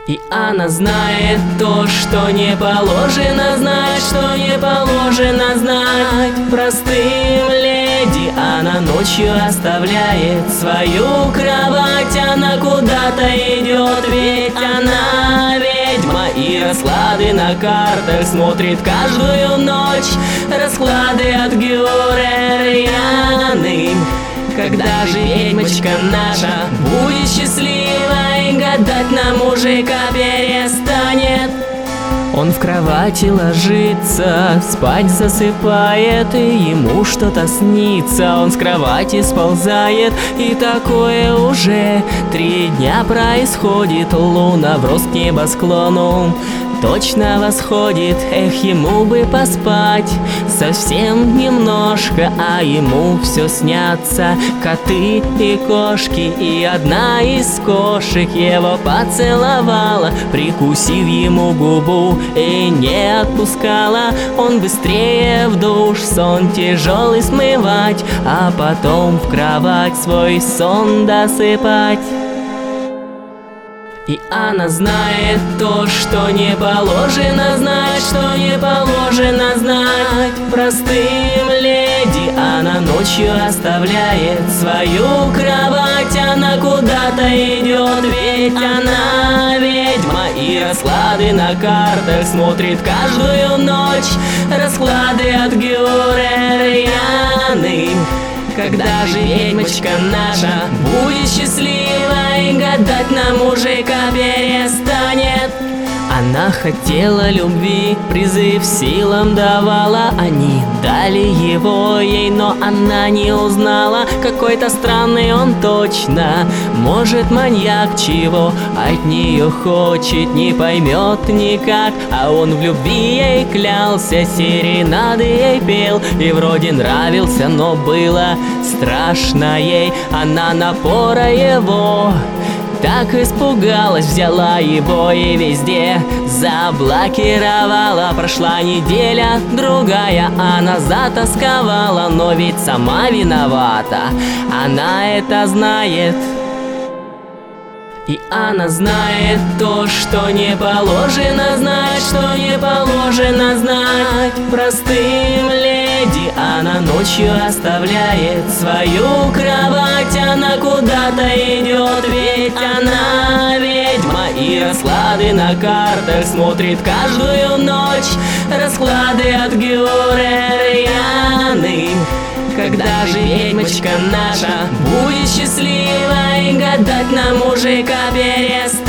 И она знает то, что не положено знать, что не положено знать. Простым леди она ночью оставляет свою кровать. Она куда-то идет, ведь она ведьма. И расклады на картах смотрит каждую ночь. Расклады от Гюрерьяны. Когда же ведьмочка наша будет счастливой, гадать на мужика перестанет. Он в кровати ложится, спать засыпает, и ему что-то снится. Он с кровати сползает, и такое уже 3 дня происходит. Луна в рост к небосклону точно восходит. Эх, ему бы поспать совсем немножко, а ему все снятся коты и кошки. И одна из кошек его поцеловала, прикусив ему губу, и не отпускала. Он быстрее в душ, сон тяжелый смывать, а потом в кровать свой сон досыпать. И она знает то, что не положено знать, что не положено знать. Простым леди она ночью оставляет свою кровать. Она куда-то идет, ведь она ведьма. И расклады на картах смотрит каждую ночь. Расклады от Гюрерьяны. Когда же ведьмочка наша будет счастливой, гадать на мужика перестанет. Она хотела любви, призыв силам давала. Они дали его ей, но она не узнала. Какой-то странный он точно, может, маньяк, чего от нее хочет, не поймет никак. А он в любви ей клялся, серенады ей пел, и вроде нравился, но было страшно ей. Она напора его так испугалась, взяла его и везде заблокировала. Прошла неделя, другая, она затасковала, но ведь сама виновата, она это знает. И она знает то, что не положено знать, что не положено знать. Простым леди она ночью оставляет свою кровать. Она куда-то идет, ведь она ведьма. И расклады на картах смотрит каждую ночь. Расклады от Гюрерьяны. Когда же ведьмочка наша будет счастливой, гадать на мужика перестанет.